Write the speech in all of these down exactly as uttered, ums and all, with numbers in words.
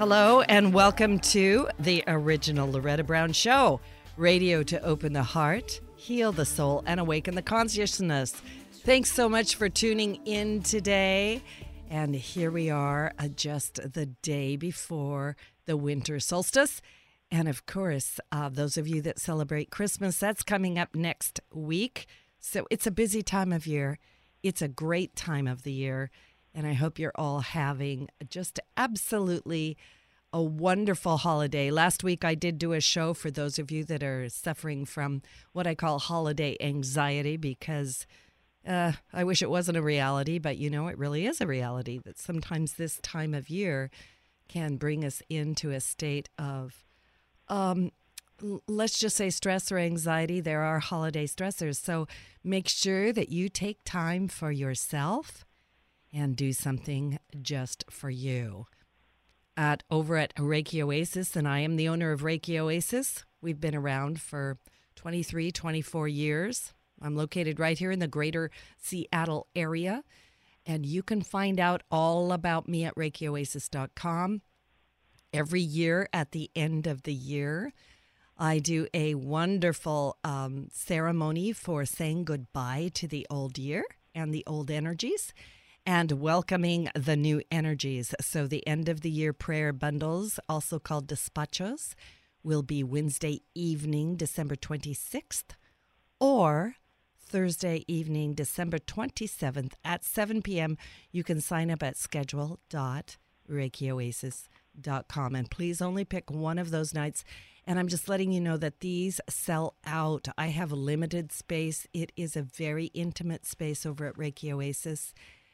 Hello and welcome to the original Loretta Brown Show. Radio to open the heart, heal the soul, and awaken the consciousness. Thanks so much for tuning in today. And here we are, uh, just the day before the winter solstice. And of course, uh, those of you that celebrate Christmas, that's coming up next week. So it's a busy time of year. It's a great time of the year. And I hope you're all having just absolutely a wonderful holiday. Last week, I did do a show for those of you that are suffering from what I call holiday anxiety because uh, I wish it wasn't a reality, but you know, it really is a reality that sometimes this time of year can bring us into a state of, um, let's just say stress or anxiety. There are holiday stressors. So make sure that you take time for yourself and do something just for you. At over at Reiki Oasis, and I am the owner of Reiki Oasis. We've been around for twenty-three, twenty-four years. I'm located right here in the greater Seattle area, and you can find out all about me at reiki oasis dot com. Every year at the end of the year, I do a wonderful um, ceremony for saying goodbye to the old year and the old energies, and welcoming the new energies. So the end of the year prayer bundles, also called despachos, will be Wednesday evening, December twenty-sixth, or Thursday evening, December twenty-seventh at seven p.m. You can sign up at schedule dot reiki oasis dot com. And please only pick one of those nights. And I'm just letting you know that these sell out. I have a limited space. It is a very intimate space over at Reiki Oasis.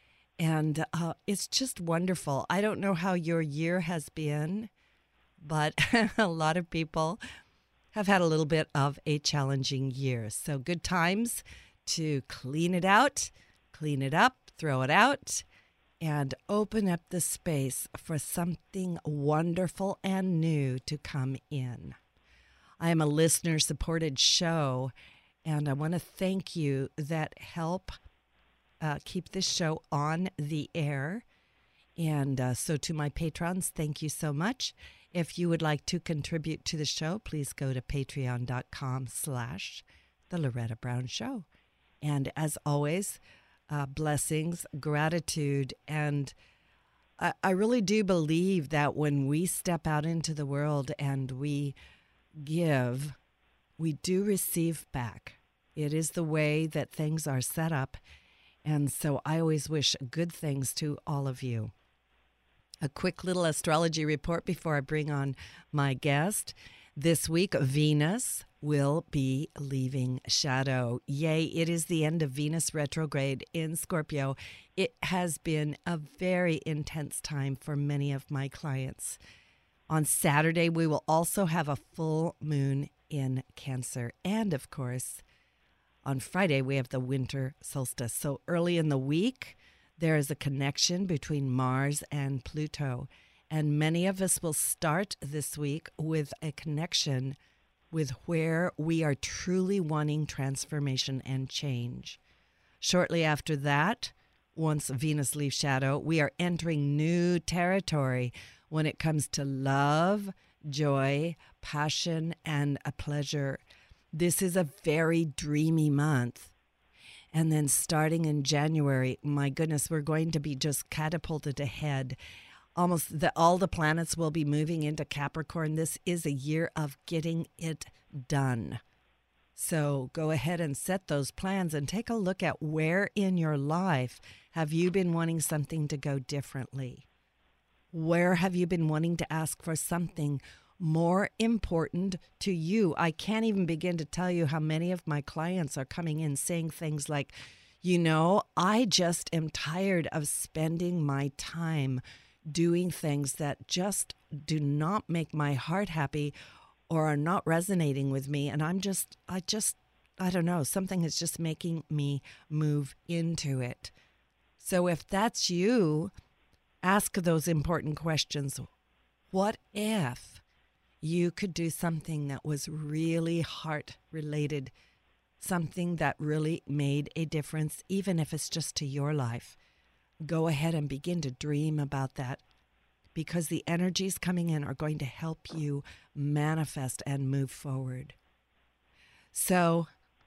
And uh, it's just wonderful. I don't know how your year has been, but a lot of people have had a little bit of a challenging year. So good times to clean it out, clean it up, throw it out, and open up the space for something wonderful and new to come in. I am a listener-supported show, and I want to thank you that help Uh, keep this show on the air. And uh, so to my patrons, thank you so much. If you would like to contribute to the show, please go to patreon.com slash the Loretta Brown Show. And as always, uh, blessings, gratitude, and I, I really do believe that when we step out into the world and we give, we do receive back. It is the way that things are set up. And so I always wish good things to all of you. A quick little astrology report before I bring on my guest. This week, Venus will be leaving shadow. Yay, it is the end of Venus retrograde in Scorpio. It has been a very intense time for many of my clients. On Saturday, we will also have a full moon in Cancer. And of course, on Friday, we have the winter solstice. So early in the week, there is a connection between Mars and Pluto. And many of us will start this week with a connection with where we are truly wanting transformation and change. Shortly after that, once Venus leaves shadow, we are entering new territory when it comes to love, joy, passion, and a pleasure. This is a very dreamy month. And then starting in January, my goodness, we're going to be just catapulted ahead. Almost the, all the planets will be moving into Capricorn. This is a year of getting it done. So go ahead and set those plans and take a look at where in your life have you been wanting something to go differently? Where have you been wanting to ask for something more important to you? I can't even begin to tell you how many of my clients are coming in saying things like, you know, I just am tired of spending my time doing things that just do not make my heart happy or are not resonating with me. And I'm just, I just, I don't know, something is just making me move into it. So if that's you, ask those important questions. What if you could do something that was really heart-related, something that really made a difference, even if it's just to your life? Go ahead and begin to dream about that. because the energies coming in are going to help you manifest and move forward. So,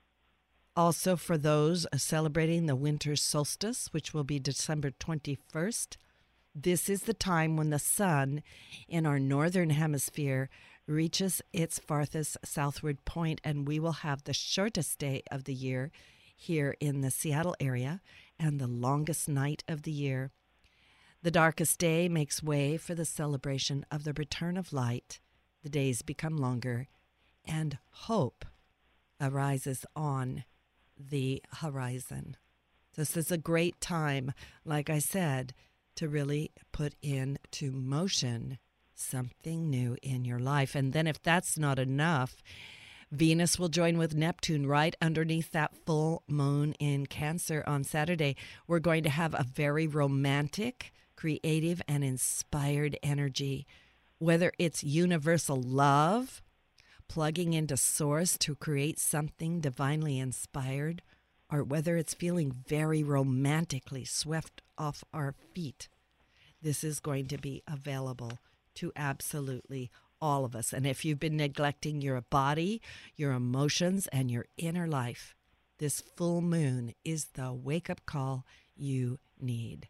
also for those celebrating the winter solstice, which will be December twenty-first, this is the time when the sun in our northern hemisphere reaches its farthest southward point, and we will have the shortest day of the year here in the Seattle area and the longest night of the year. The darkest day makes way for the celebration of the return of light. The days become longer, and hope arises on the horizon. This is a great time, like I said, to really put into motion something new in your life. And then if that's not enough, Venus will join with Neptune right underneath that full moon in Cancer on Saturday. We're going to have a very romantic, creative, and inspired energy. Whether it's universal love, plugging into Source to create something divinely inspired, or whether it's feeling very romantically swept off our feet, this is going to be available to absolutely all of us. And if you've been neglecting your body, your emotions, and your inner life, this full moon is the wake-up call you need.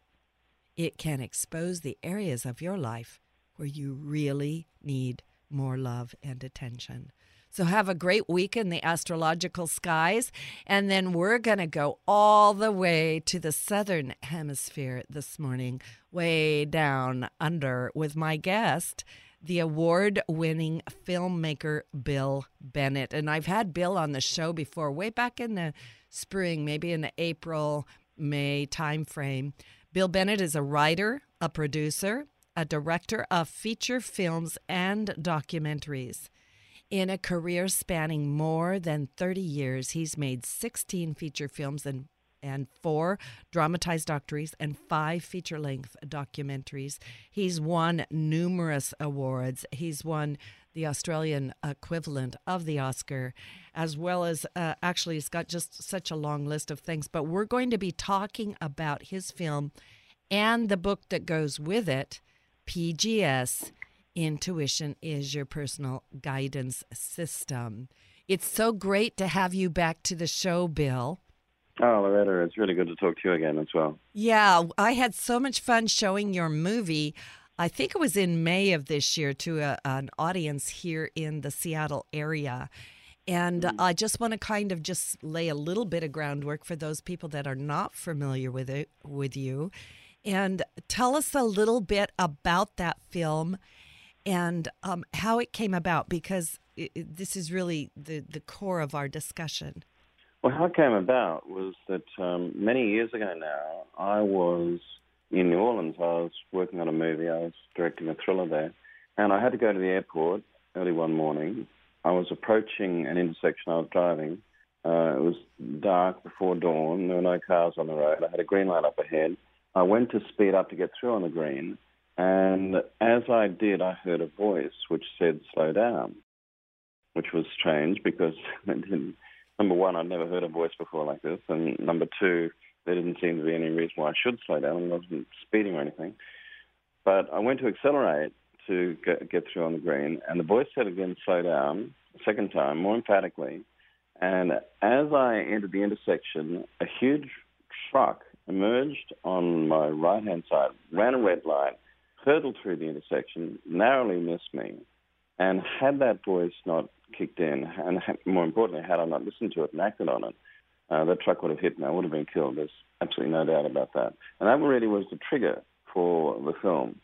It can expose the areas of your life where you really need more love and attention. So have a great week in the astrological skies, and then we're going to go all the way to the southern hemisphere this morning, way down under, with my guest, the award-winning filmmaker Bill Bennett. And I've had Bill on the show before, way back in the spring, maybe in the April, May timeframe. Bill Bennett is a writer, a producer, a director of feature films and documentaries. In a career spanning more than thirty years, he's made sixteen feature films and, and four dramatized documentaries and five feature-length documentaries. He's won numerous awards. He's won the Australian equivalent of the Oscar, as well as, uh, actually, he's got just such a long list of things. But we're going to be talking about his film and the book that goes with it, P G S, Intuition is Your Personal Guidance System. It's so great to have you back to the show, Bill. Oh, Loretta, it's really good to talk to you again as well. Yeah, I had so much fun showing your movie. I think it was in May of this year to a, an audience here in the Seattle area. And mm. I just want to kind of just lay a little bit of groundwork for those people that are not familiar with it, with you. And tell us a little bit about that film and um, how it came about, because it, it, this is really the, the core of our discussion. Well, how it came about was that um, many years ago now, I was in New Orleans. I was working on a movie. I was directing a thriller there. And I had to go to the airport early one morning. I was approaching an intersection I was driving. Uh, it was dark before dawn. There were no cars on the road. I had a green light up ahead. I went to speed up to get through on the green. And as I did, I heard a voice which said, slow down, which was strange because, number one, I'd never heard a voice before like this. And number two, there didn't seem to be any reason why I should slow down. I wasn't speeding or anything. But I went to accelerate to get, get through on the green. And the voice said again, slow down, a second time, more emphatically. And as I entered the intersection, a huge truck emerged on my right-hand side, ran a red light, hurtled through the intersection, narrowly missed me, and had that voice not kicked in, and more importantly, had I not listened to it and acted on it, uh, that truck would have hit me. I would have been killed. There's absolutely no doubt about that. And that really was the trigger for the film.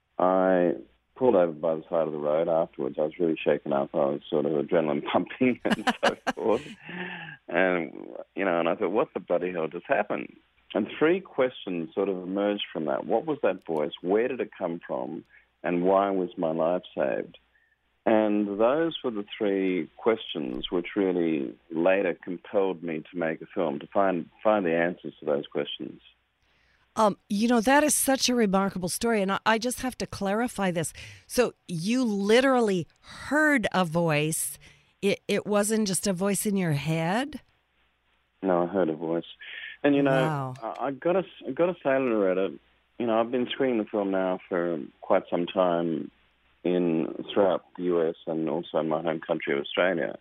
I pulled over by the side of the road afterwards. I was really shaken up. I was sort of adrenaline pumping and so forth. And, you know, and I thought, what the bloody hell just happened? And three questions sort of emerged from that. What was that voice? Where did it come from? And why was my life saved? And those were the three questions which really later compelled me to make a film, to find find the answers to those questions. Um, you know, that is such a remarkable story. And I, I just have to clarify this. So you literally heard a voice. It, it wasn't just a voice in your head? No, I heard a voice. And, you know, wow. I, I got to I got to say, Loretta, you know, I've been screening the film now for quite some time in throughout the U S and also my home country of Australia.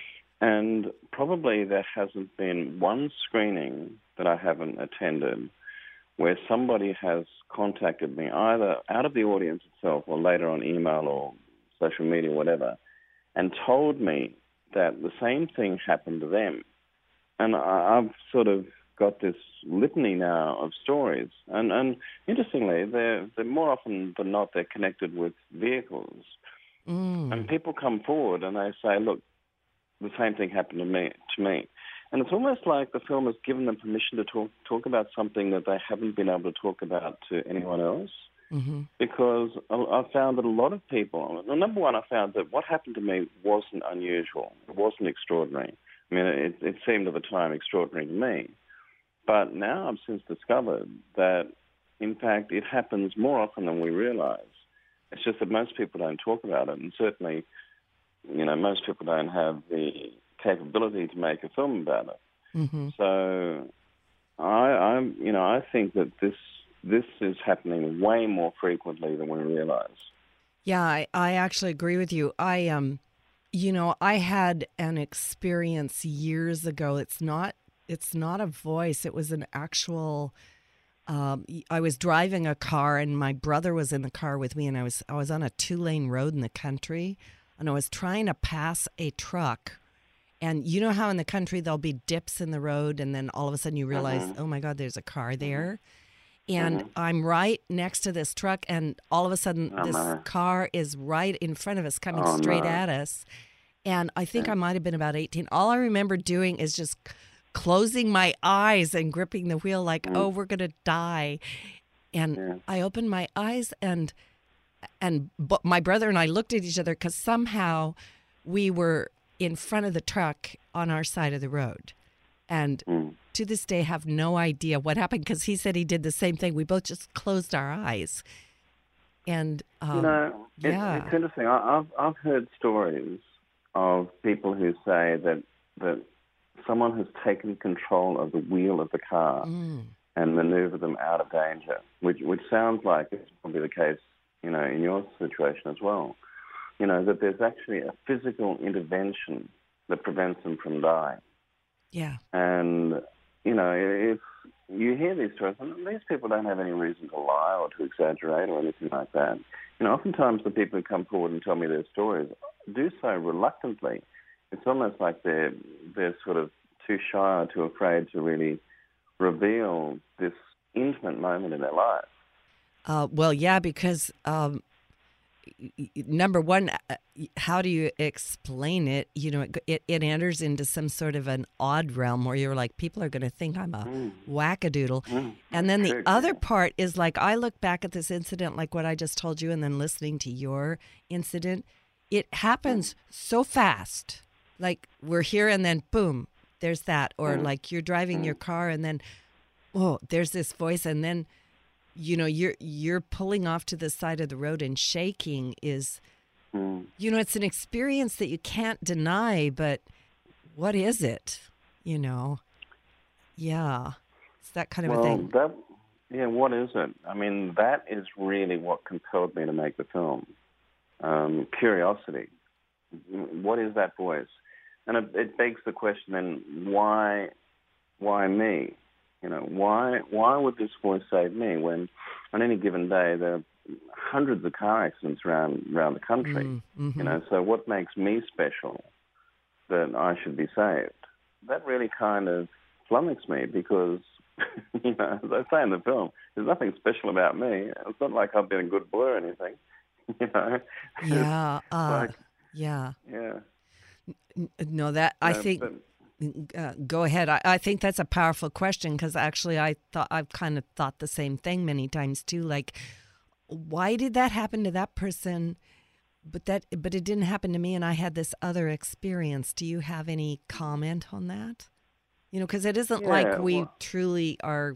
And probably there hasn't been one screening that I haven't attended where somebody has contacted me either out of the audience itself or later on email or social media, whatever, and told me that the same thing happened to them. And I, I've sort of got this litany now of stories. And, and interestingly, they're, they're more often than not, they're connected with vehicles. Mm. And people come forward and they say, look, the same thing happened to me. To me. And it's almost like the film has given them permission to talk, talk about something that they haven't been able to talk about to anyone else. Mm-hmm. Because I, I found that a lot of people, well, number one, I found that what happened to me wasn't unusual. It wasn't extraordinary. I mean, it, it seemed at the time extraordinary to me. But now I've since discovered that, in fact, it happens more often than we realize. It's just that most people don't talk about it, and certainly, you know, most people don't have the capability to make a film about it. Mm-hmm. So, I, I'm, you know, I think that this this is happening way more frequently than we realize. Yeah, I, I actually agree with you. I um, you know, I had an experience years ago. It's not. It's not a voice. It was an actual. Um, I was driving a car, and my brother was in the car with me, and I was I was on a two-lane road in the country, and I was trying to pass a truck. And you know how in the country there'll be dips in the road, and then all of a sudden you realize, mm-hmm. oh my God, there's a car there. And mm-hmm. I'm right next to this truck, and all of a sudden oh, this my. car is right in front of us, coming oh, straight no. at us. And I think yeah. I might have been about eighteen. All I remember doing is just closing my eyes and gripping the wheel like, mm. oh, we're going to die. And yeah. I opened my eyes, and and b- my brother and I looked at each other because somehow we were in front of the truck on our side of the road. And mm. to this day, have no idea what happened because he said he did the same thing. We both just closed our eyes. And, um, you know, it, yeah. it's interesting. I, I've, I've heard stories of people who say that, that someone has taken control of the wheel of the car mm. and maneuvered them out of danger, which, which sounds like it's probably the case, you know, in your situation as well. You know, that there's actually a physical intervention that prevents them from dying. Yeah. And, you know, if you hear these stories, and these people don't have any reason to lie or to exaggerate or anything like that. You know, oftentimes the people who come forward and tell me their stories do so reluctantly. It's almost like they're, they're sort of too shy or too afraid to really reveal this intimate moment in their life. Uh, well, yeah, because... Um number one, how do you explain it? You know, it, it, it enters into some sort of an odd realm where you're like, people are going to think I'm a mm. wackadoodle. Mm. And then the sure, other yeah. part is like, I look back at this incident, like what I just told you, and then listening to your incident, it happens mm. so fast. Like we're here and then boom, there's that. Or mm. like you're driving mm. your car and then, oh, there's this voice, and then you know, you're you're pulling off to the side of the road and shaking is, mm. you know, it's an experience that you can't deny, but what is it? You know? Yeah. It's that kind of well, a thing. That, yeah, what is it? I mean, that is really what compelled me to make the film. Um, curiosity. What is that voice? And it, it begs the question then, why, why me? You know, why why would this voice save me when on any given day there are hundreds of car accidents around, around the country? Mm-hmm. You know, so what makes me special that I should be saved? That really kind of flummoxed me because, you know, as I say in the film, there's nothing special about me. It's not like I've been a good boy or anything, you know. Yeah, uh, like, yeah. Yeah. No, that, I uh, think... But, Uh, go ahead. I, I think that's a powerful question because actually I thought I've kind of thought the same thing many times too. Like, why did that happen to that person, but that but it didn't happen to me, and I had this other experience? Do you have any comment on that? You know, because it isn't yeah, like we well, truly are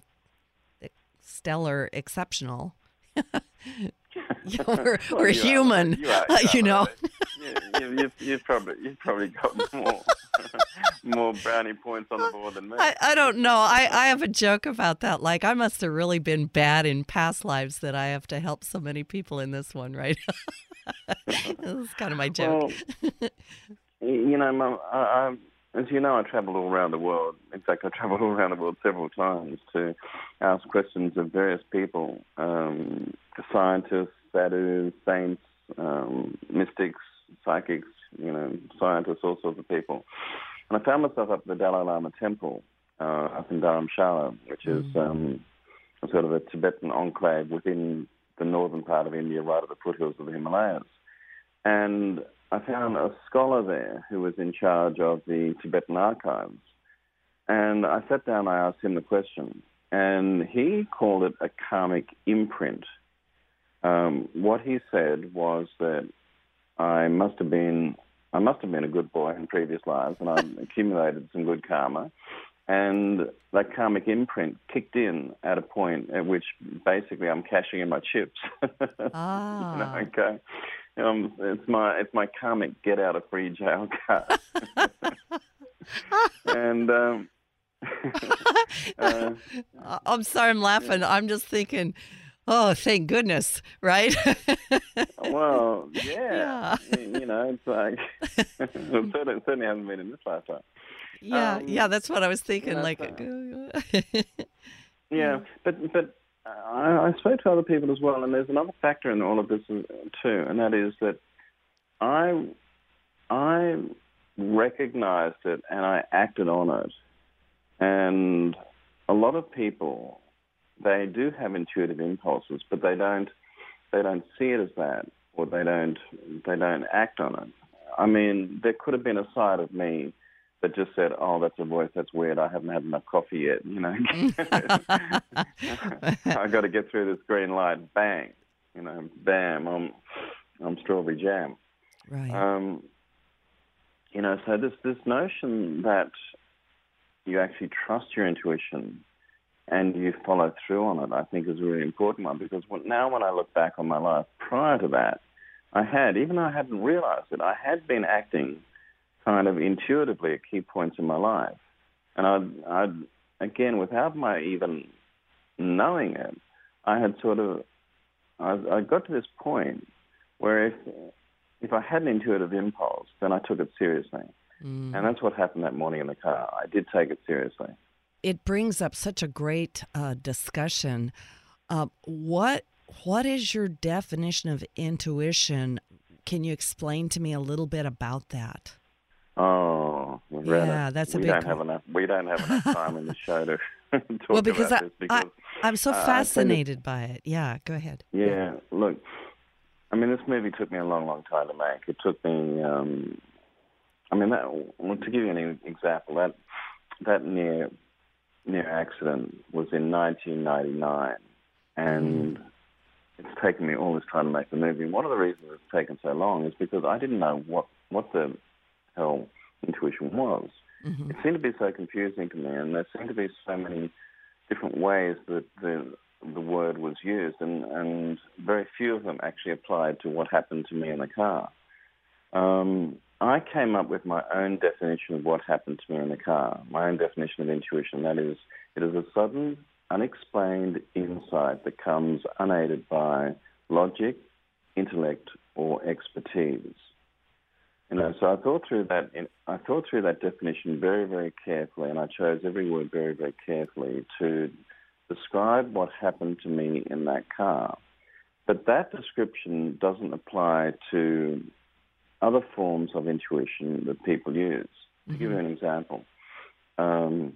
stellar, exceptional. Yeah, we're well, we're you human, are, you, are, you, you know. Right. you, you you, you've, you've probably you've probably got more more brownie points on the board than me. I, I don't know. I, I have a joke about that. Like, I must have really been bad in past lives that I have to help so many people in this one, right? This is kind of my joke. Well, you know, Mum, I, I, as you know, I travel all around the world. In fact, I traveled all around the world several times to ask questions of various people, um, scientists, sadhus, saints, um, mystics, psychics, you know, scientists, all sorts of people. And I found myself up at the Dalai Lama temple uh, up in Dharamshala, which is um, a sort of a Tibetan enclave within the northern part of India, right at the foothills of the Himalayas. And I found a scholar there who was in charge of the Tibetan archives. And I sat down and I asked him the question. And he called it a karmic imprint. Um, what he said was that I must have been I must have been a good boy in previous lives, and I accumulated some good karma. And that karmic imprint kicked in at a point at which basically I'm cashing in my chips. Ah. You know, okay. Um, it's my it's my karmic get out of free jail card. and um, uh, I'm sorry, I'm laughing. I'm just thinking, oh, thank goodness, right? Well, yeah. Yeah. You, you know, it's like, it certainly, it certainly hasn't been in this lifetime. Yeah, Um, yeah, that's what I was thinking. you know, Like, so- Yeah, but but I, I spoke to other people as well, and there's another factor in all of this uh, too, and that is that I I recognized it and I acted on it, and a lot of people, they do have intuitive impulses, but they don't they don't see it as that, or they don't they don't act on it. I mean, there could have been a side of me that just said, "Oh, that's a voice. That's weird. I haven't had enough coffee yet." You know, I got to get through this green light. Bang, you know, bam. I'm I'm strawberry jam. right. Um, you know, so this this notion that you actually trust your intuition and you follow through on it, I think is a really important one, because when, now when I look back on my life prior to that, I had, even though I hadn't realized it, I had been acting kind of intuitively at key points in my life. And I'd, I'd again, without my even knowing it, I had sort of, I, I got to this point where if, if I had an intuitive impulse, then I took it seriously. Mm. And that's what happened that morning in the car. I did take it seriously. It brings up such a great uh, discussion. Uh, what What is your definition of intuition? Can you explain to me a little bit about that? Oh, Loretta, Yeah, that's a we big don't have enough. We don't have enough time in the show to talk well, because about I, this. Because I, I'm so uh, I tend to- fascinated by it. Yeah, go ahead. Yeah, look, I mean, this movie took me a long, long time to make. It took me, um, I mean, that, well, to give you an example, that that near near accident was in nineteen ninety-nine, and it's taken me all this time to make the movie. And one of the reasons it's taken so long is because I didn't know what, what the hell intuition was. Mm-hmm. It seemed to be so confusing to me, and there seemed to be so many different ways that the the word was used, and, and very few of them actually applied to what happened to me in the car. Um, I came up with my own definition of what happened to me in the car, my own definition of intuition. That is, it is a sudden, unexplained insight that comes unaided by logic, intellect, or expertise. You know, so I thought through that. I thought through that definition very, very carefully, and I chose every word very, very carefully to describe what happened to me in that car. But that description doesn't apply to other forms of intuition that people use. To Mm-hmm. give you an example, um,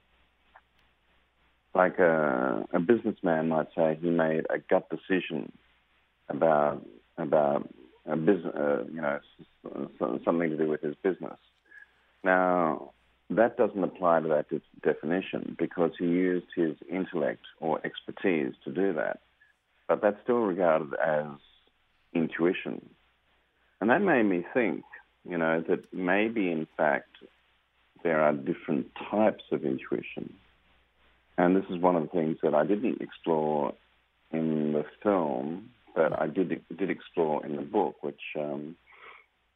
like a, a businessman might say he made a gut decision about about a business, uh, you know, something to do with his business. Now, that doesn't apply to that de- definition because he used his intellect or expertise to do that. But that's still regarded as intuition. And that made me think, you know, that maybe, in fact, there are different types of intuition. And this is one of the things that I didn't explore in the film, but I did did explore in the book, which um,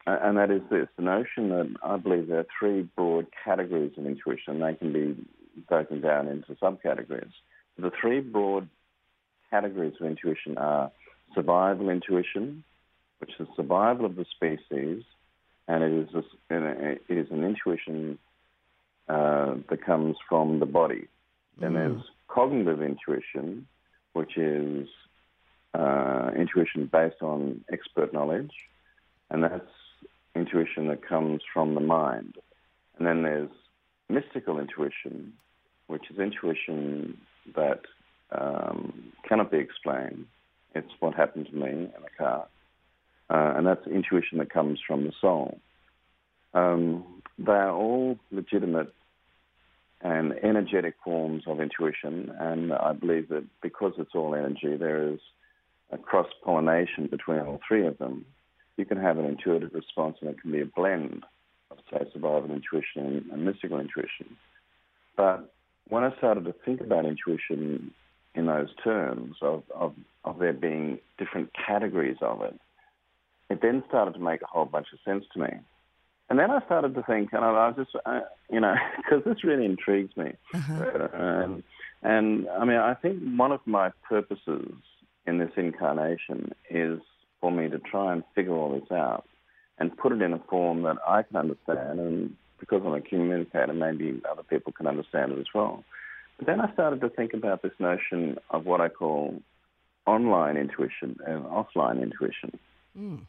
and that is this, the notion that I believe there are three broad categories of intuition. They can be broken down into subcategories. The three broad categories of intuition are survival intuition, which is survival of the species, and it is, a, it is an intuition uh, that comes from the body. Then mm. there's cognitive intuition, which is uh, intuition based on expert knowledge, and that's intuition that comes from the mind. And then there's mystical intuition, which is intuition that um, cannot be explained. It's what happened to me in a car. Uh, and that's intuition that comes from the soul. Um, they are all legitimate and energetic forms of intuition, and I believe that because it's all energy, there is a cross-pollination between all three of them. You can have an intuitive response, and it can be a blend of, say, survival intuition and mystical intuition. But when I started to think about intuition in those terms of, of, of there being different categories of it, it then started to make a whole bunch of sense to me. And then I started to think, and I was just, uh, you know, because this really intrigues me. Uh-huh. Um, and, I mean, I think one of my purposes in this incarnation is for me to try and figure all this out and put it in a form that I can understand. And because I'm a communicator, maybe other people can understand it as well. But then I started to think about this notion of what I call online intuition and offline intuition. Mm.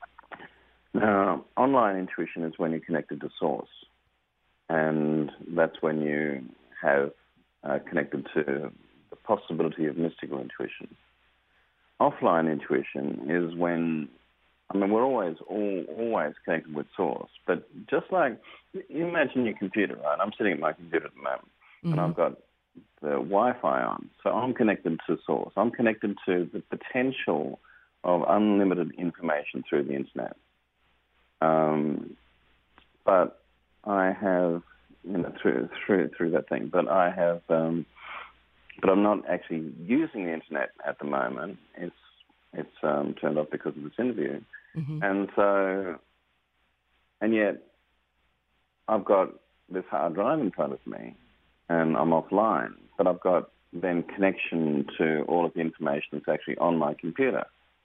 Now, online intuition is when you're connected to source, and that's when you have uh, connected to the possibility of mystical intuition. Offline intuition is when, I mean, we're always all, always connected with source, but just like, you imagine your computer, right? I'm sitting at my computer at the moment, mm-hmm. and I've got the Wi-Fi on, so I'm connected to source. I'm connected to the potential of unlimited information through the internet. Um, but I have, you know, through through through that thing. But I have, um, but I'm not actually using the internet at the moment. It's it's um, turned off because of this interview, mm-hmm. and so, and yet, I've got this hard drive in front of me, and I'm offline. But I've got then connection to all of the information that's actually on my computer.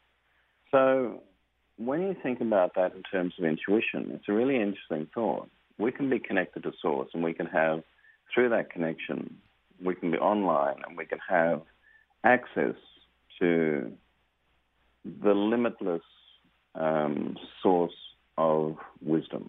So when you think about that in terms of intuition, it's a really interesting thought. We can be connected to source, and we can have, through that connection, we can be online, and we can have access to the limitless um, source of wisdom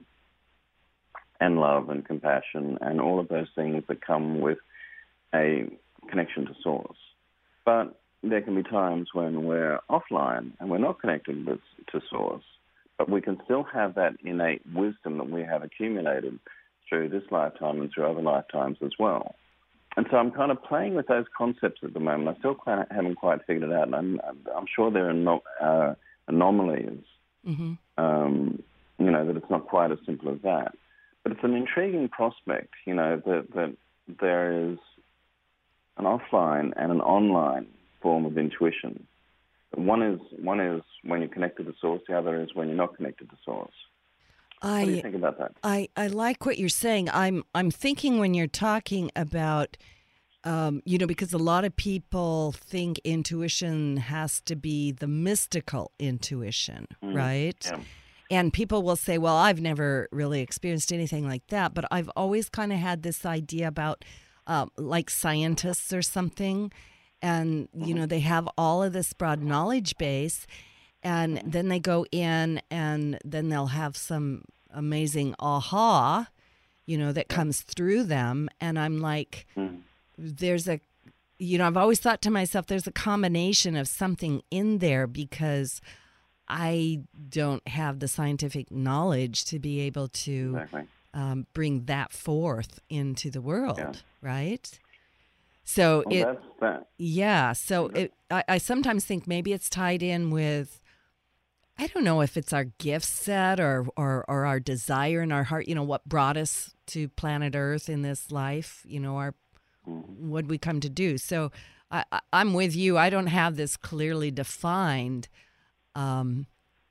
and love and compassion and all of those things that come with a connection to source. But there can be times when we're offline and we're not connected with, to source, but we can still have that innate wisdom that we have accumulated through this lifetime and through other lifetimes as well. And so I'm kind of playing with those concepts at the moment. I still quite, haven't quite figured it out, and I'm, I'm sure there are no, uh, anomalies, mm-hmm. um, you know, that it's not quite as simple as that. But it's an intriguing prospect, you know, that, that there is an offline and an online form of intuition. One is one is when you're connected to source. The other is when you're not connected to source. I, what do you think about that? I, I like what you're saying. I'm I'm thinking when you're talking about, um, you know, because a lot of people think intuition has to be the mystical intuition, mm, right? Yeah. And people will say, well, I've never really experienced anything like that, but I've always kind of had this idea about um, like scientists or something. And, you know, they have all of this broad knowledge base, and then they go in and then they'll have some amazing aha, you know, that comes through them. And I'm like, there's a, you know, I've always thought to myself, there's a combination of something in there because I don't have the scientific knowledge to be able to exactly. um, bring that forth into the world, yeah. right? So well, it, that's that. yeah. So it, I, I sometimes think maybe it's tied in with, I don't know if it's our gift set or, or or our desire in our heart. You know, what brought us to planet Earth in this life. You know, our mm-hmm. what we come to do. So I, I, I'm with you. I don't have this clearly defined um,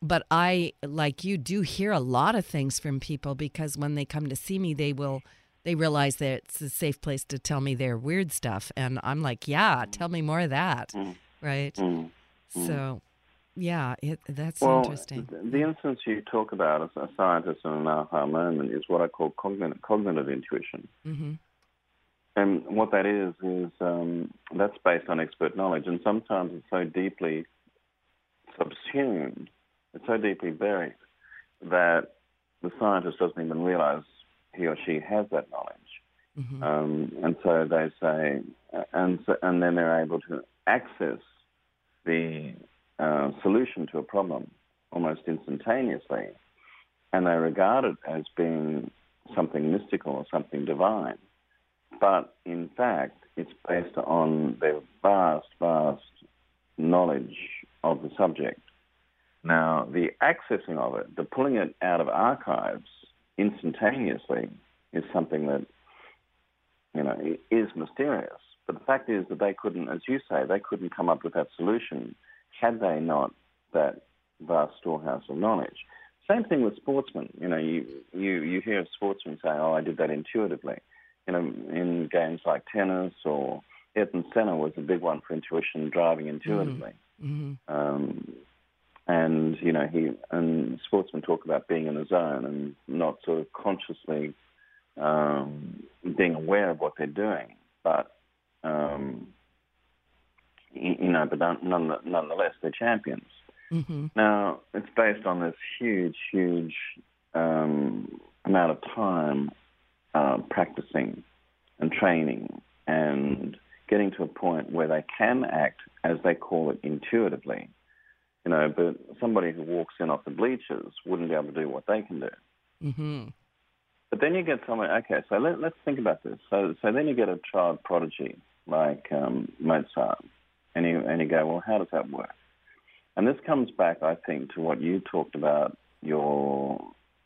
but I, like you, do hear a lot of things from people because when they come to see me, they will, they realize that it's a safe place to tell me their weird stuff. And I'm like, yeah, tell me more of that, Mm. right? Mm. Mm. So, yeah, it, that's well, interesting. The, the instance you talk about as a scientist and an aha moment is what I call cognitive, cognitive intuition. Mm-hmm. And what that is, is um, that's based on expert knowledge. And sometimes it's so deeply subsumed, it's so deeply buried that the scientist doesn't even realize he or she has that knowledge. Mm-hmm. Um, and so they say, and, so, and then they're able to access the uh, solution to a problem almost instantaneously. And they regard it as being something mystical or something divine. But in fact, it's based on their vast, vast knowledge of the subject. Now, the accessing of it, the pulling it out of archives instantaneously is something that, you know, is mysterious. But the fact is that they couldn't, as you say, they couldn't come up with that solution had they not that vast storehouse of knowledge. Same thing with sportsmen. You know, you, you, you hear of sportsmen saying, oh, I did that intuitively. You know, in games like tennis or Ayrton Senna was a big one for intuition, driving intuitively. Mm-hmm. Um, and, you know, he and sportsmen talk about being in the zone and not sort of consciously um, being aware of what they're doing. But, um, you, you know, but none, nonetheless, they're champions. Mm-hmm. Now, it's based on this huge, huge um, amount of time uh, practicing and training and getting to a point where they can act, as they call it, intuitively. You know, but somebody who walks in off the bleachers wouldn't be able to do what they can do. Mm-hmm. But then you get someone, okay, so let, let's think about this. So so then you get a child prodigy like um, Mozart, and you, and you go, well, how does that work? And this comes back, I think, to what you talked about, your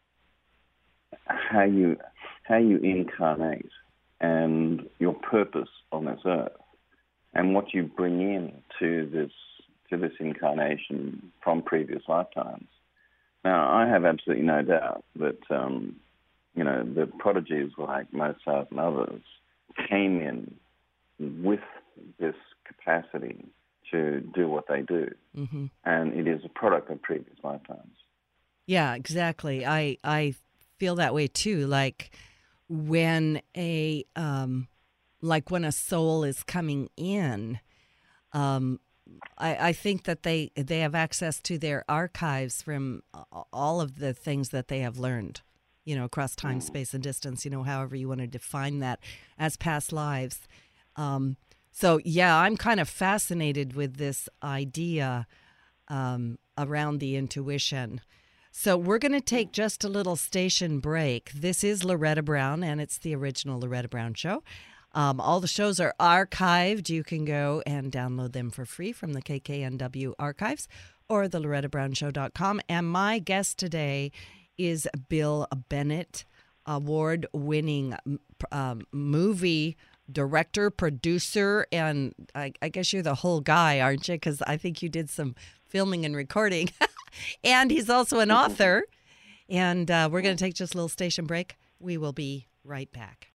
how you how you incarnate and your purpose on this earth, and what you bring in to this to this incarnation from previous lifetimes. Now, I have absolutely no doubt that um, you know the prodigies like Mozart and others came in with this capacity to do what they do, Mm-hmm. and it is a product of previous lifetimes. Yeah, exactly. I I feel that way too. Like when a um, like when a soul is coming in, um, I, I think that they they have access to their archives from all of the things that they have learned, you know, across time, space, and distance. You know, however you want to define that as past lives. Um, so yeah, I'm kind of fascinated with this idea um, around the intuition. So we're going to take just a little station break. This is Loretta Brown, and it's the original Loretta Brown Show. Um, all the shows are archived. You can go and download them for free from the K K N W archives or the loretta brown show dot com. And my guest today is Bill Bennett, award-winning um, movie director, producer, and I, I guess you're the whole guy, aren't you? Because I think you did some filming and recording. And he's also an author. And uh, we're going to take just a little station break. We will be right back.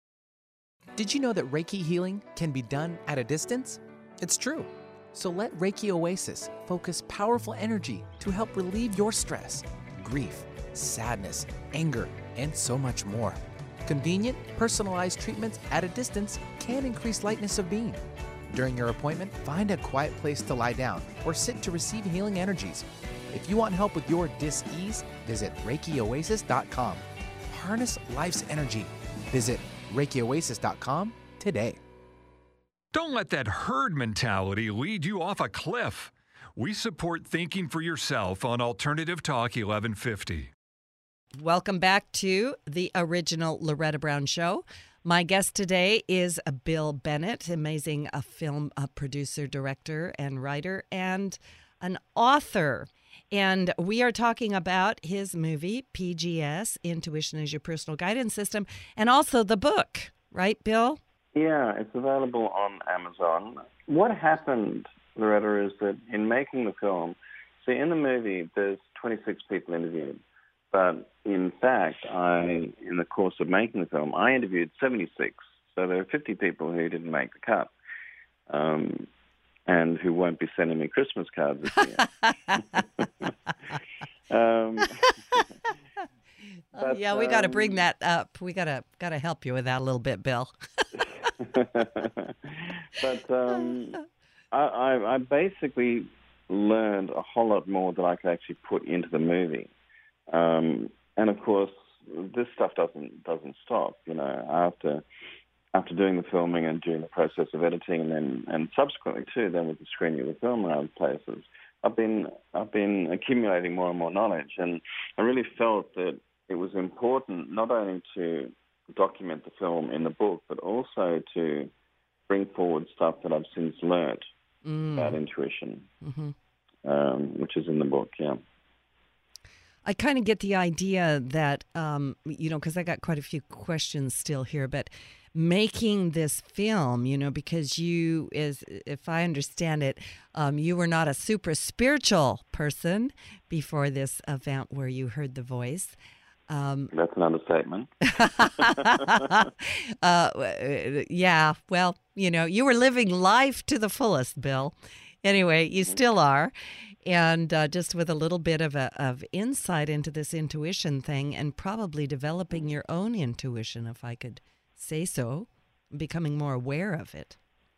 Did you know that Reiki healing can be done at a distance? It's true. So let Reiki Oasis focus powerful energy to help relieve your stress, grief, sadness, anger, and so much more. Convenient, personalized treatments at a distance can increase lightness of being. During your appointment, find a quiet place to lie down or sit to receive healing energies. If you want help with your dis-ease, visit reiki oasis dot com. Harness life's energy. Visit reiki oasis dot com today. Don't let that herd mentality lead you off a cliff. We support thinking for yourself on Alternative Talk eleven fifty. Welcome back to the original Loretta Brown Show. My guest today is Bill Bennett, amazing a film a producer, director, and writer, and an author. And we are talking about his movie, P G S, Intuition as Your Personal Guidance System, and also the book, right, Bill? Yeah, it's available on Amazon. What happened, Loretta, is that in making the film, See, in the movie, there's twenty-six people interviewed. But in fact, I, in the course of making the film, I interviewed seventy-six. So there are fifty people who didn't make the cut, um, and who won't be sending me Christmas cards this year. um, oh, but, yeah, we got to um, bring that up. We got to got to help you with that a little bit, Bill. but um, I, I, I basically learned a whole lot more that I could actually put into the movie. Um, and of course, this stuff doesn't doesn't stop. You know, after after doing the filming and during the process of editing, and then and subsequently too, then with the screening of the film around places, I've been I've been accumulating more and more knowledge, and I really felt that it was important not only to document the film in the book, but also to bring forward stuff that I've since learnt mm. about intuition, mm-hmm. um, which is in the book. Yeah. I kind of get the idea that, um, you know, because I got quite a few questions still here, but making this film, you know, because you, is, if I understand it, um, you were not a super spiritual person before this event where you heard the voice. Um, That's an understatement. uh, yeah, well, you know, you were living life to the fullest, Bill. Anyway, you still are. And uh, just with a little bit of a, of insight into this intuition thing, and probably developing your own intuition, if I could say so, becoming more aware of it.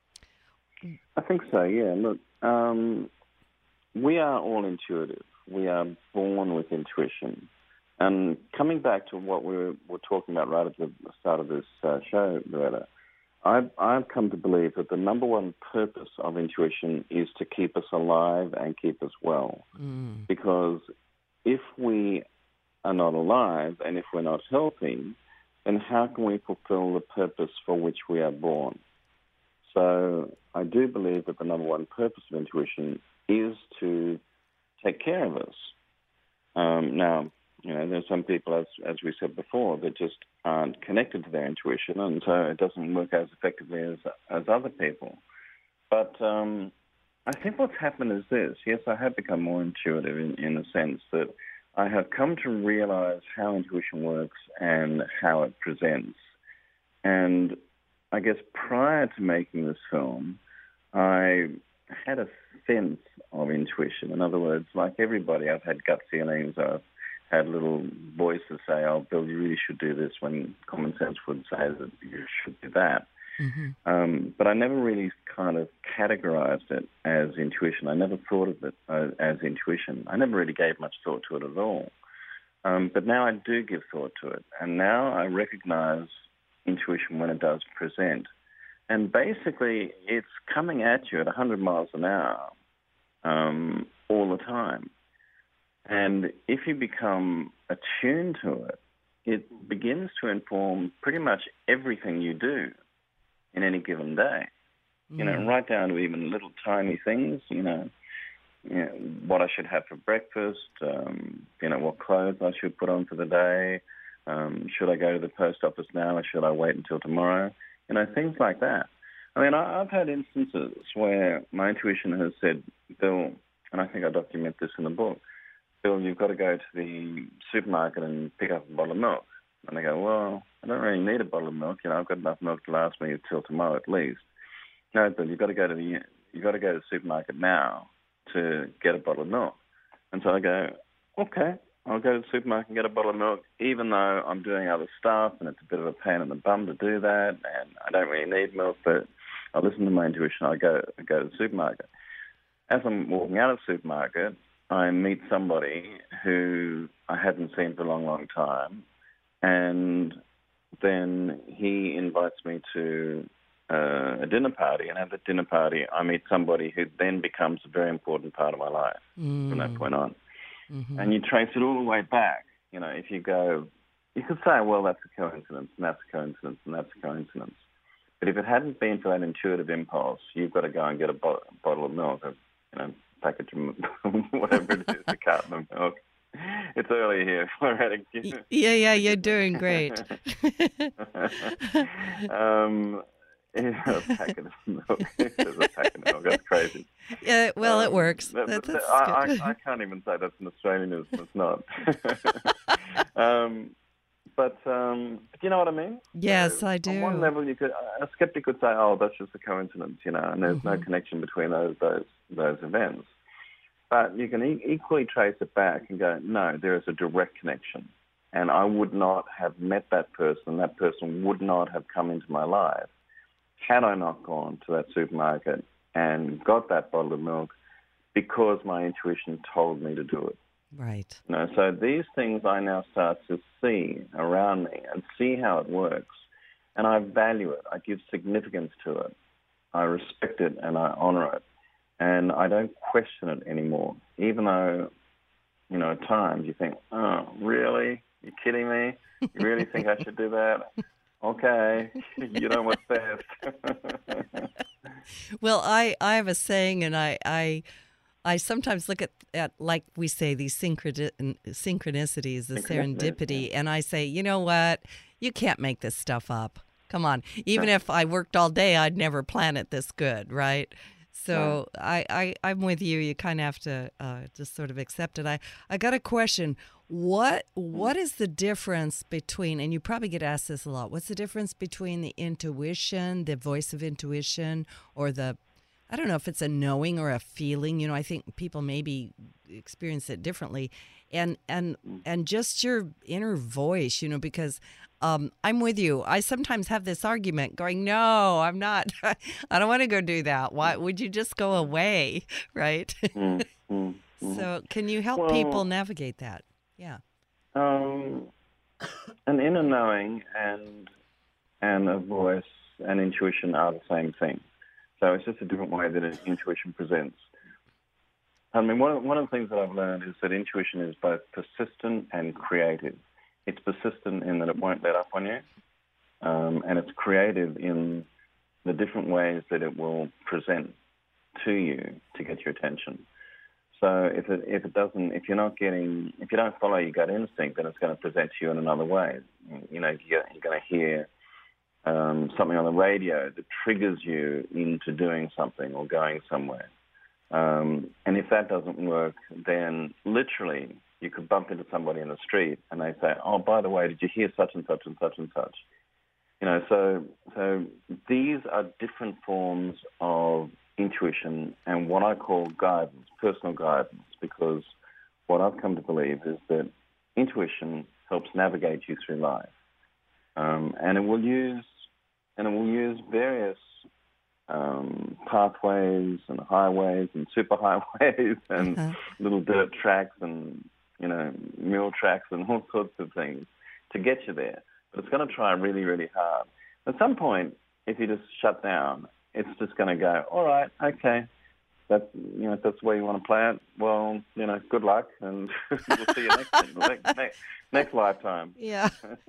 I think so, yeah. Look, um, we are all intuitive. We are born with intuition. And coming back to what we were, were talking about right at the start of this uh, show, Loretta, I've, I've come to believe that the number one purpose of intuition is to keep us alive and keep us well. Mm. Because if we are not alive and if we're not healthy, then how can we fulfill the purpose for which we are born? So I do believe that the number one purpose of intuition is to take care of us. Um, now, you know, there's some people, as as we said before, that just aren't connected to their intuition, and so it doesn't work as effectively as as other people. But um, I think what's happened is this. Yes, I have become more intuitive in, in the sense that I have come to realize how intuition works and how it presents. And I guess prior to making this film, I had a sense of intuition. In other words, like everybody, I've had gut feelings. I've had little voices say, oh, Bill, you really should do this, when common sense would say that you should do that. Mm-hmm. Um, but I never really kind of categorized it as intuition. I never thought of it uh, as intuition. I never really gave much thought to it at all. Um, but now I do give thought to it. And now I recognize intuition when it does present. And basically, it's coming at you at one hundred miles an hour um, all the time. And if you become attuned to it, it begins to inform pretty much everything you do in any given day. Mm. You know, right down to even little tiny things, you know, you know what I should have for breakfast, um, you know, what clothes I should put on for the day, um, should I go to the post office now or should I wait until tomorrow? You know, things like that. I mean, I, I've had instances where my intuition has said, Bill, and I think I document this in the book, Bill, you've got to go to the supermarket and pick up a bottle of milk. And I go, well, I don't really need a bottle of milk. You know, I've got enough milk to last me until tomorrow at least. No, Bill, you've got to go to the you've got to go to the supermarket now to get a bottle of milk. And so I go, okay, I'll go to the supermarket and get a bottle of milk, even though I'm doing other stuff and it's a bit of a pain in the bum to do that, and I don't really need milk, but I listen to my intuition. I go I go to the supermarket. As I'm walking out of the supermarket, I meet somebody who I hadn't seen for a long, long time, and then he invites me to uh, a dinner party, and at the dinner party I meet somebody who then becomes a very important part of my life mm. from that point on. Mm-hmm. And you trace it all the way back. You know, if you go, you could say, well, that's a coincidence, and that's a coincidence, and that's a coincidence. But if it hadn't been for that intuitive impulse, you've got to go and get a, bo- a bottle of milk, or, you know, package of whatever it is, a carton of milk. It's early here. Yeah, yeah, you're doing great. um, Yeah, a packet of milk. There's a packet of milk. That's crazy. Yeah, well, Um, it works. But, That, but that's I, good. I, I can't even say that's an Australianism. It's not. um, but um, do you know what I mean? Yes, So I on one do. level, you could a skeptic could say, "Oh, that's just a coincidence," you know, and there's Mm-hmm. no connection between those those those events. But you can e- equally trace it back and go, "No, there is a direct connection." And I would not have met that person. That person would not have come into my life had I not gone to that supermarket and got that bottle of milk because my intuition told me to do it. Right. You know, so these things I now start to see around me and see how it works, and I value it. I give significance to it. I respect it and I honor it, and I don't question it anymore, even though, you know, at times you think, oh, really? You're kidding me? You really think I should do that? Okay, you know what's best. Well, I, I have a saying, and I I, I sometimes look at, at, like we say, these synchroni- synchronicities, the Synchronicities, serendipity, and I say, you know what? You can't make this stuff up. Come on. Even if I worked all day, I'd never plan it this good, right? So I, I, I'm with you. You kind of have to uh, just sort of accept it. I, I got a question. What What is the difference between, and you probably get asked this a lot, what's the difference between the intuition, the voice of intuition, or the, I don't know if it's a knowing or a feeling. You know, I think people maybe experience it differently. And and and just your inner voice, you know, because um, I'm with you. I sometimes have this argument going, no, I'm not. I don't want to go do that. Why would you just go away, right? mm, mm, mm. So can you help Well, people navigate that? Yeah. Um, an inner knowing and and a voice and intuition are the same thing. So it's just a different way that an intuition presents. I mean, one of, one of the things that I've learned is that intuition is both persistent and creative. It's persistent in that it won't let up on you, um, and it's creative in the different ways that it will present to you to get your attention. So if it if it doesn't, if you're not getting, if you don't follow your gut instinct, then it's going to present to you in another way. You know, you're, you're going to hear um, something on the radio that triggers you into doing something or going somewhere. Um, and if that doesn't work, then literally you could bump into somebody in the street and they say, "Oh, by the way, did you hear such and such and such and such?" You know, so so these are different forms of intuition and what I call guidance, personal guidance, because what I've come to believe is that intuition helps navigate you through life, um, and it will use and it will use various um, pathways and highways and superhighways and Uh-huh. little dirt tracks and, you know, mule tracks and all sorts of things to get you there. But it's going to try really, really hard. At some point, if you just shut down, it's just going to go, all right, okay, that's, you know, if that's the way you want to play it, well, you know, good luck, and we'll see you next, next, next, next lifetime. Yeah.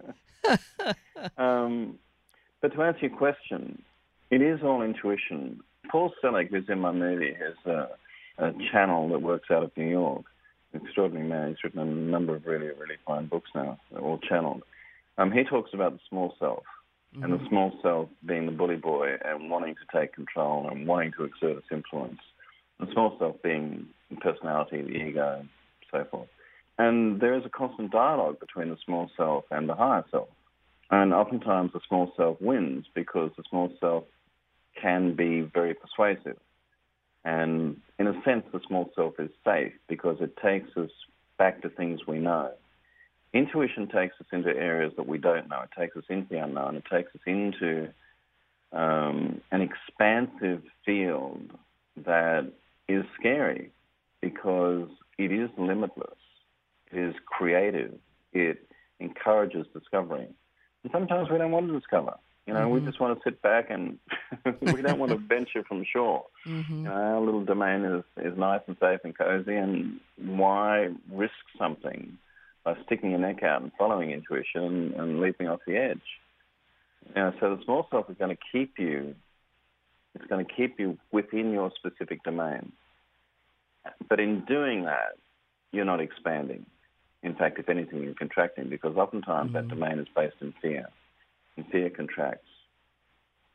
Um, but to answer your question, it is all intuition. Paul Selig, who's in my movie, has a, a channel that works out of New York. Extraordinary man. He's written a number of really, really fine books now. They're all channeled. Um, he talks about the small self, mm-hmm. and the small self being the bully boy and wanting to take control and wanting to exert its influence. The small self being the personality, the ego, and so forth. And there is a constant dialogue between the small self and the higher self. And oftentimes the small self wins because the small self can be very persuasive. And in a sense, the small self is safe because it takes us back to things we know. Intuition takes us into areas that we don't know. It takes us into the unknown. It takes us into um, an expansive field that is scary because it is limitless. It is creative. It encourages discovery. And sometimes we don't want to discover. You know, mm-hmm. we just want to sit back and we don't want to venture from shore. Mm-hmm. You know, our little domain is, is nice and safe and cozy, and why risk something by sticking your neck out and following intuition and, and leaping off the edge? You know, so the small self is going to keep you, it's going to keep you within your specific domain. But in doing that, you're not expanding. In fact, if anything, you're contracting because oftentimes mm-hmm. that domain is based in fear. And fear contracts.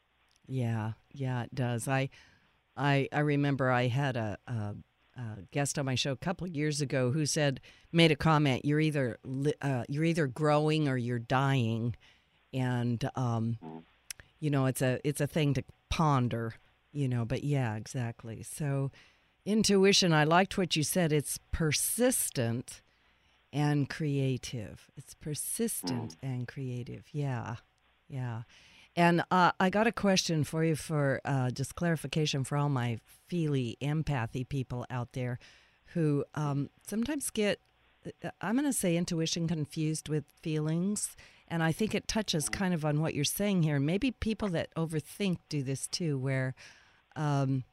Yeah, yeah, it does. I, I, I remember I had a, a, a guest on my show a couple of years ago who said, made a comment. You're either li- uh, you're either growing or you're dying, and um, you know, it's a it's a thing to ponder. You know, but yeah, exactly. So, intuition. I liked what you said. It's persistent and creative. It's persistent and creative. Yeah, yeah. And uh, I got a question for you for uh, just clarification for all my feely empathy people out there who um, sometimes get, uh, I'm going to say intuition confused with feelings. And I think it touches kind of on what you're saying here. Maybe people that overthink do this too, where, um,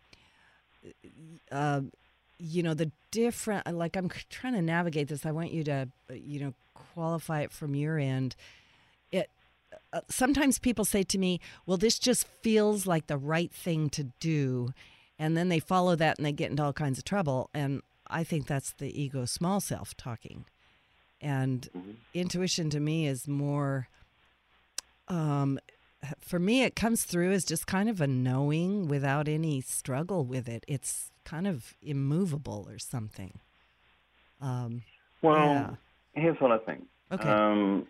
uh, you know, the different, like I'm trying to navigate this. I want you to, you know, qualify it from your end. It, Uh, sometimes people say to me, well, this just feels like the right thing to do. And then they follow that and they get into all kinds of trouble. And I think that's the ego small self talking. And mm-hmm. intuition to me is more, um, for me, it comes through as just kind of a knowing without any struggle with it. It's kind of immovable or something. Um, well, yeah. Here's what I think. Okay. Um,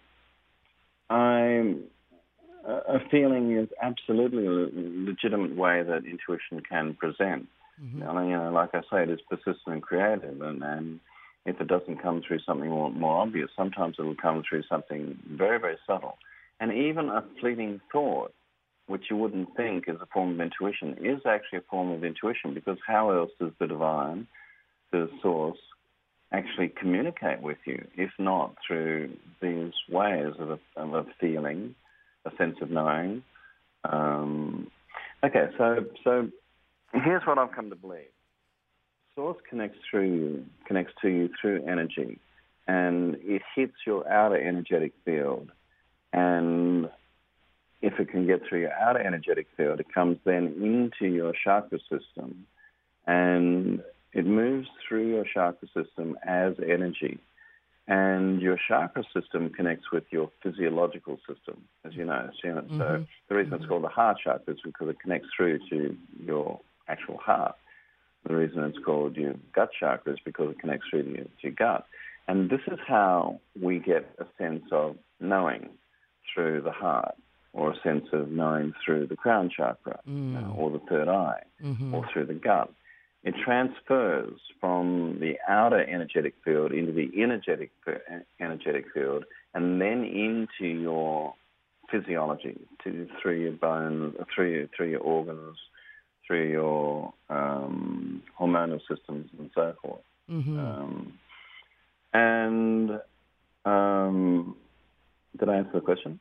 I'm, a feeling is absolutely a legitimate way that intuition can present. Mm-hmm. I mean, you know, like I say, it is persistent and creative, and, and if it doesn't come through something more, more obvious, sometimes it will come through something very, very subtle. And even a fleeting thought, which you wouldn't think is a form of intuition, is actually a form of intuition, because how else does the divine, the source, actually communicate with you, if not through these ways of a, of a feeling, a sense of knowing. Um, okay, so so here's what I've come to believe. Source connects through you, connects to you through energy, and it hits your outer energetic field. And if it can get through your outer energetic field, it comes then into your chakra system, and it moves through your chakra system as energy. And your chakra system connects with your physiological system, as you know. So, you know, mm-hmm. so the reason mm-hmm. it's called the heart chakra is because it connects through to your actual heart. The reason it's called your gut chakra is because it connects through to your, to your gut. And this is how we get a sense of knowing through the heart, or a sense of knowing through the crown chakra, mm. uh, or the third eye, mm-hmm. or through the gut. It transfers from the outer energetic field into the energetic energetic field, and then into your physiology, to, through your bones, through your, through your organs, through your um, hormonal systems, and so forth. Mm-hmm. Um, and um, did I answer the question?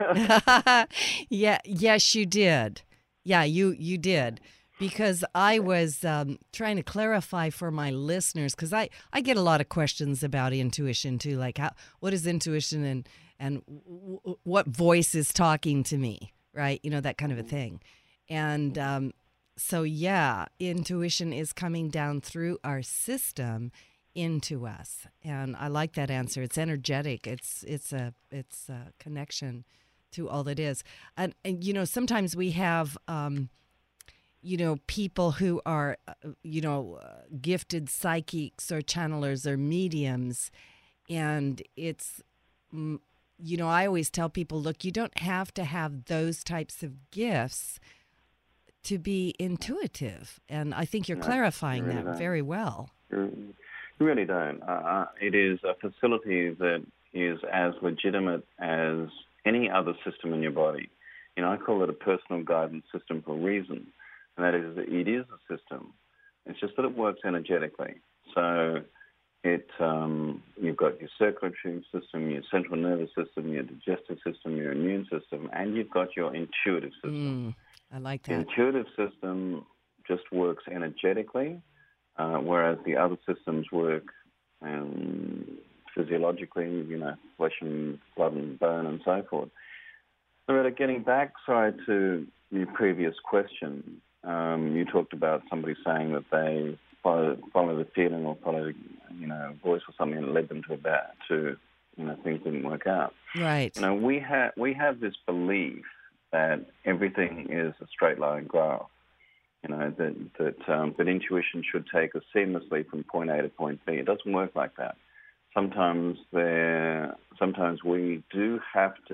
yeah. Yes, you did. Yeah, you you did. Because I was um, trying to clarify for my listeners, because I, I get a lot of questions about intuition too, like how what is intuition and and w- what voice is talking to me, right? You know, that kind of a thing. And um, so, yeah, intuition is coming down through our system into us, and I like that answer. It's energetic. It's it's a it's a connection to all that is, and, and you know, sometimes we have. Um, you know, people who are, uh, you know, uh, gifted psychics or channelers or mediums. And it's, mm, you know, I always tell people, look, you don't have to have those types of gifts to be intuitive. And I think you're no, clarifying you really that don't. very well. You really don't. Uh, it is a facility that is as legitimate as any other system in your body. You know, I call it a personal guidance system for a reason. And that is that it is a system. It's just that it works energetically. So it um, you've got your circulatory system, your central nervous system, your digestive system, your immune system, and you've got your intuitive system. Mm, I like that. The intuitive system just works energetically, uh, whereas the other systems work um, physiologically, you know, flesh and blood and bone and so forth. Loretta, getting back, sorry, to your previous question, Um, you talked about somebody saying that they follow, follow the feeling or follow, you know, a voice or something that led them to a bad, to, you know, things didn't work out. Right. You know, we have we have this belief that everything is a straight line graph. You know, that that um, that intuition should take us seamlessly from point A to point B. It doesn't work like that. Sometimes there, sometimes we do have to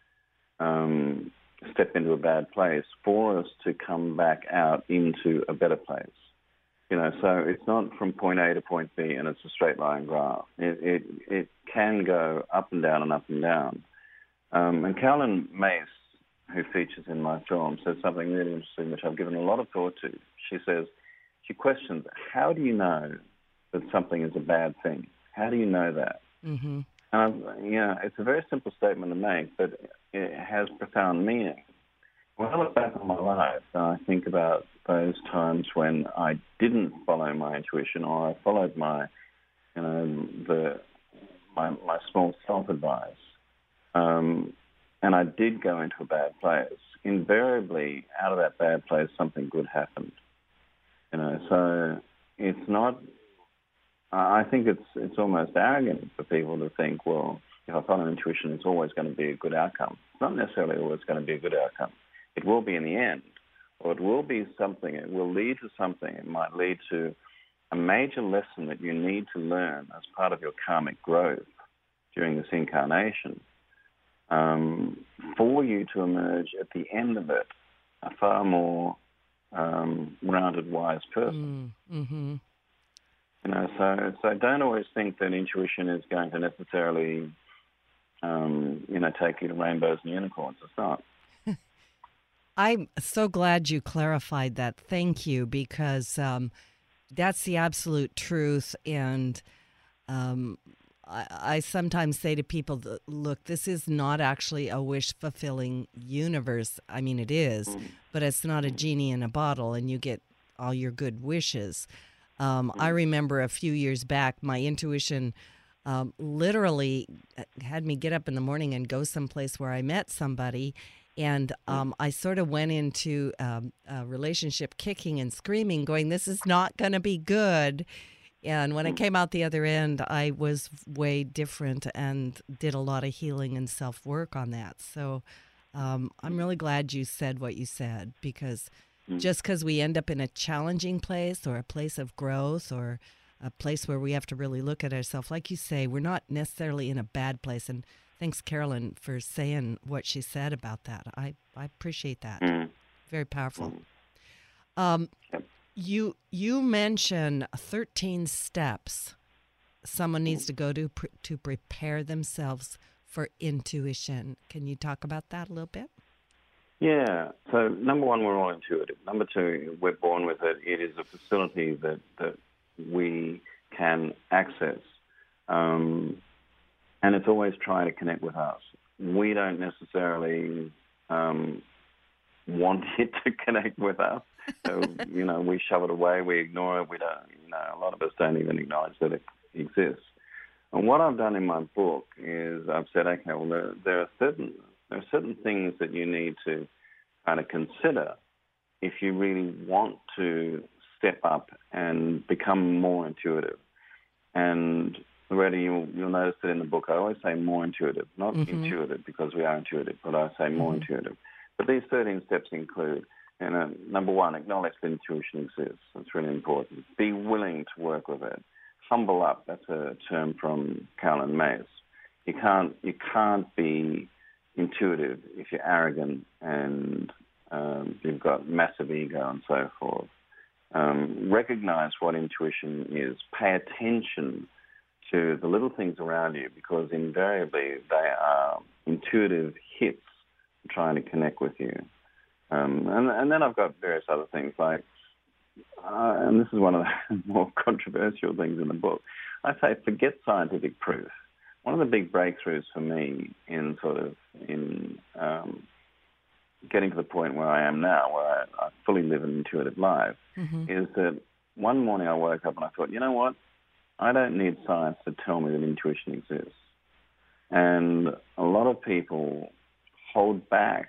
um, step into a bad place for us to come back out into a better place. You know, so it's not from point A to point B and it's a straight line graph. It it, it can go up and down and up and down. Um, and Carolyn Mace, who features in my film, says something really interesting, which I've given a lot of thought to. She says, she questions, how do you know that something is a bad thing? How do you know that? Mm-hmm. Um, you know, it's a very simple statement to make, but it has profound meaning. When I look back on my life, and I think about those times when I didn't follow my intuition, or I followed my, you know, the my, my small self-advice, um, and I did go into a bad place. Invariably, out of that bad place, something good happened. You know, so it's not. I think it's it's almost arrogant for people to think, well, if I follow intuition, it's always going to be a good outcome. It's not necessarily always going to be a good outcome. It will be in the end, or it will be something. It will lead to something. It might lead to a major lesson that you need to learn as part of your karmic growth during this incarnation, um, for you to emerge at the end of it a far more um, rounded, wise person. Mm-hmm. You know, so so don't always think that intuition is going to necessarily, um, you know, take you to rainbows and unicorns. It's not. I'm so glad you clarified that. Thank you, because um, that's the absolute truth. And um, I, I sometimes say to people, that, look, this is not actually a wish-fulfilling universe. I mean, it is, mm. but it's not a genie in a bottle and you get all your good wishes. Um, I remember a few years back, my intuition um, literally had me get up in the morning and go someplace where I met somebody. And um, I sort of went into um, a relationship kicking and screaming, going, this is not going to be good. And when I came out the other end, I was way different and did a lot of healing and self-work on that. So um, I'm really glad you said what you said, because just because we end up in a challenging place or a place of growth or a place where we have to really look at ourselves, like you say, we're not necessarily in a bad place. And thanks, Carolyn, for saying what she said about that. I, I appreciate that. Mm. Very powerful. Mm. Um, you you mention thirteen steps someone needs to go to pr- to prepare themselves for intuition. Can you talk about that a little bit? Yeah. So number one, we're all intuitive. Number two, we're born with it. It is a facility that, that we can access. Um, and it's always trying to connect with us. We don't necessarily um, want it to connect with us. So, you know, we shove it away, we ignore it. We don't, you know, a lot of us don't even acknowledge that it exists. And what I've done in my book is I've said, okay, well, there, there are certain there are certain things that you need to kind of consider if you really want to step up and become more intuitive. And Loretta, you'll, you'll notice that in the book I always say more intuitive, not mm-hmm. intuitive because we are intuitive, but I say more mm-hmm. intuitive. But these thirteen steps include, you know, number one, acknowledge that intuition exists. That's really important. Be willing to work with it. Humble up. That's a term from Carolyn Mace. You can't you can't be intuitive if you're arrogant and um, you've got massive ego and so forth. Um, recognize what intuition is. Pay attention to the little things around you, because invariably they are intuitive hits trying to connect with you. Um, and, and then I've got various other things like, uh, and this is one of the more controversial things in the book, I say forget scientific proof. One of the big breakthroughs for me in sort of in um, getting to the point where I am now, where I, I fully live an intuitive life, mm-hmm. is that one morning I woke up and I thought, you know what? I don't need science to tell me that intuition exists. And a lot of people hold back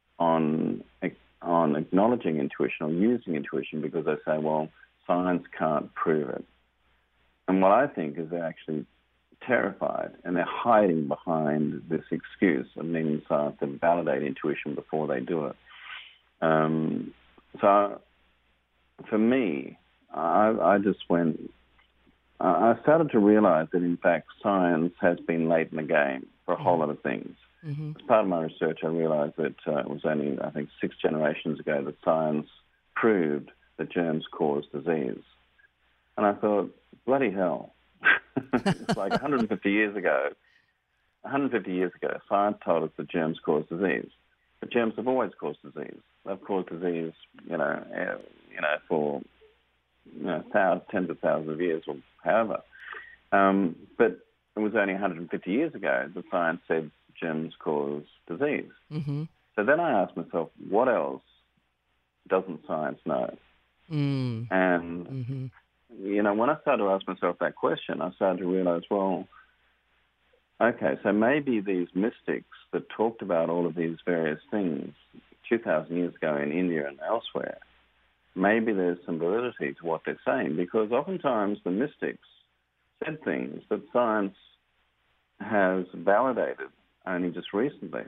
on on acknowledging intuition or using intuition because they say, well, science can't prove it. And what I think is they're actually terrified, and they're hiding behind this excuse of needing science to validate intuition before they do it. Um, so for me, I, I just went, I started to realize that, in fact, science has been late in the game for a whole lot of things. Mm-hmm. As part of my research, I realized that uh, it was only, I think, six generations ago that science proved that germs cause disease. And I thought, bloody hell. It's like one hundred fifty years ago, one hundred fifty years ago, science told us that germs cause disease. But germs have always caused disease. They've caused disease, you know, uh, you know, for you know, thousands, tens of thousands of years, or however. Um, but it was only one hundred fifty years ago that science said germs cause disease. Mm-hmm. So then I asked myself, what else doesn't science know? Mm. And Mm-hmm. you know, when I started to ask myself that question, I started to realize, well, okay, so maybe these mystics that talked about all of these various things two thousand years ago in India and elsewhere, maybe there's some validity to what they're saying, because oftentimes the mystics said things that science has validated only just recently.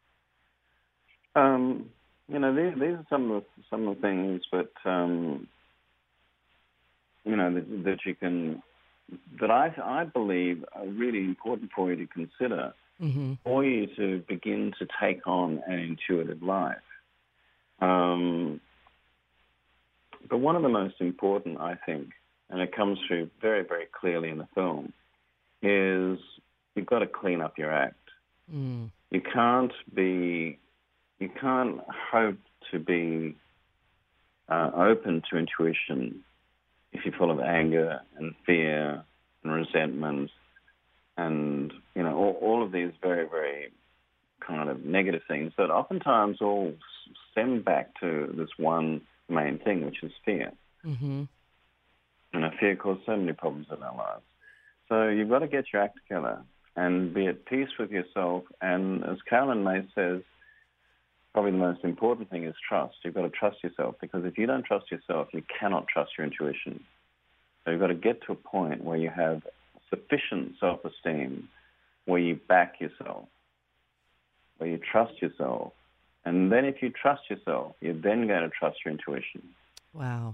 Um, you know, these, these are some of the, some of the things that... Um, you know, that, that you can, that I, I believe are really important for you to consider, Mm-hmm. for you to begin to take on an intuitive life. Um, but one of the most important, I think, and it comes through very, very clearly in the film, is you've got to clean up your act. Mm. You can't be, you can't hope to be uh, open to intuition if you're full of anger and fear and resentment and, you know, all, all of these very, very kind of negative things that oftentimes all stem back to this one main thing, which is fear. Mm-hmm. You know, fear causes so many problems in our lives. So you've got to get your act together and be at peace with yourself. And as Carolyn May says, probably the most important thing is trust. You've got to trust yourself, because if you don't trust yourself, you cannot trust your intuition. So you've got to get to a point where you have sufficient self-esteem, where you back yourself, where you trust yourself. And then if you trust yourself, you're then going to trust your intuition. Wow.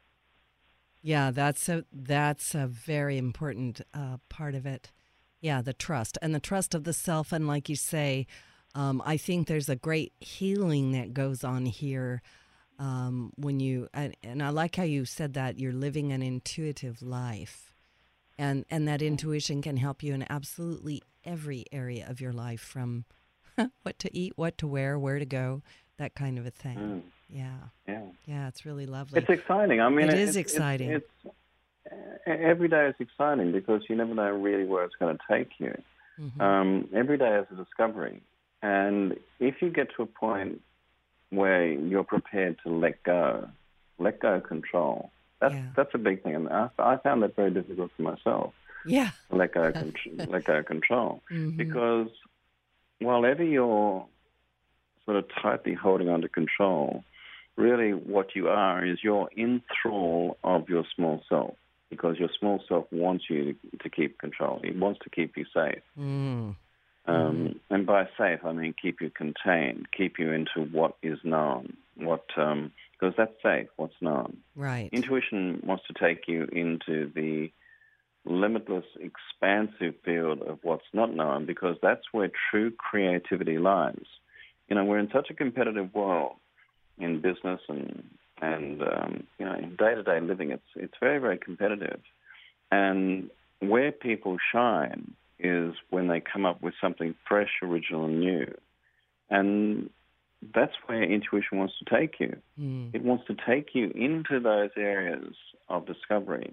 Yeah, that's a that's a very important uh, part of it. Yeah, the trust and the trust of the self. And like you say, Um, I think there's a great healing that goes on here um, when you, and, and I like how you said that you're living an intuitive life, and, and that intuition can help you in absolutely every area of your life, from what to eat, what to wear, where to go, that kind of a thing. Mm. Yeah. Yeah. Yeah, it's really lovely. It's exciting. I mean, it it, is it's, exciting. It's, it's, every day is exciting because you never know really where it's going to take you. Mm-hmm. Um, every day is a discovery. And if you get to a point where you're prepared to let go, let go of control, that's, Yeah. that's a big thing. And I, I found that very difficult for myself, Yeah. to let go of, con- let go of control. Mm-hmm. Because while ever you're sort of tightly holding on to control, really what you are is you're in thrall of your small self, because your small self wants you to, to keep control. It wants to keep you safe. Mm. Um, and by safe, I mean keep you contained, keep you into what is known, what um, because that's safe, what's known. Right. Intuition wants to take you into the limitless, expansive field of what's not known, because that's where true creativity lies. You know, we're in such a competitive world in business and and um, you know, in day-to-day living. It's it's very, very competitive, and where people shine is when they come up with something fresh, original, and new. And that's where intuition wants to take you. Mm. It wants to take you into those areas of discovery.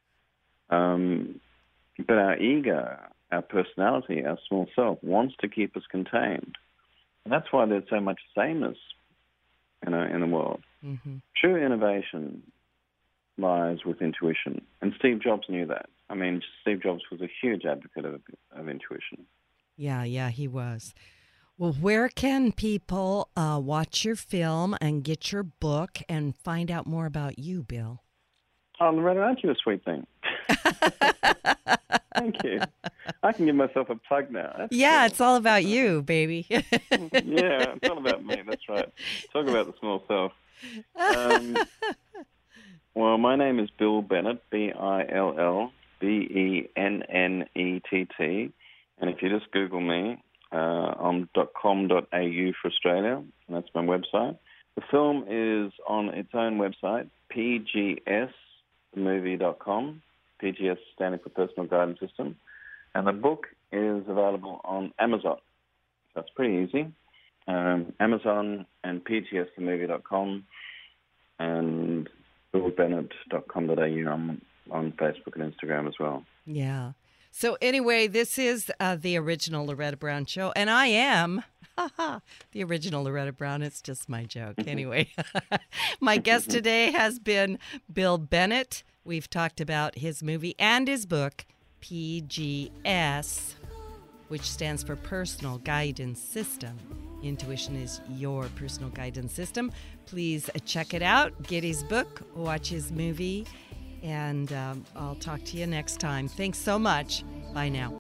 Um, but our ego, our personality, our small self wants to keep us contained. And that's why there's so much sameness, you know, in the world. Mm-hmm. True innovation lies with intuition. And Steve Jobs knew that. I mean, Steve Jobs was a huge advocate of, of intuition. Yeah, yeah, he was. Well, where can people uh, watch your film and get your book and find out more about you, Bill? Oh, Loretta, aren't you a sweet thing? Thank you. I can give myself a plug now. That's Yeah, cool. it's all about you, baby. Yeah, it's all about me. That's right. Talk about the small self. Um, well, my name is Bill Bennett, B I L L B E N N E T T. And if you just Google me, uh, I'm .com dot A U for Australia, and that's my website. The film is on its own website, P G S movie dot com. P G S standing for Personal Guidance System. And the book is available on Amazon. So it's pretty easy. Um, Amazon and P G S movie dot com and bill bennett dot com dot A U on, on Facebook and Instagram as well. Yeah. So anyway, this is uh, the original Loretta Brown show, and I am the original Loretta Brown. It's just my joke. Anyway, my guest today has been Bill Bennett. We've talked about his movie and his book, P G S, which stands for Personal Guidance System. Intuition is your personal guidance system. Please check it out. Get his book, watch his movie, and um, I'll talk to you next time. Thanks so much. Bye now.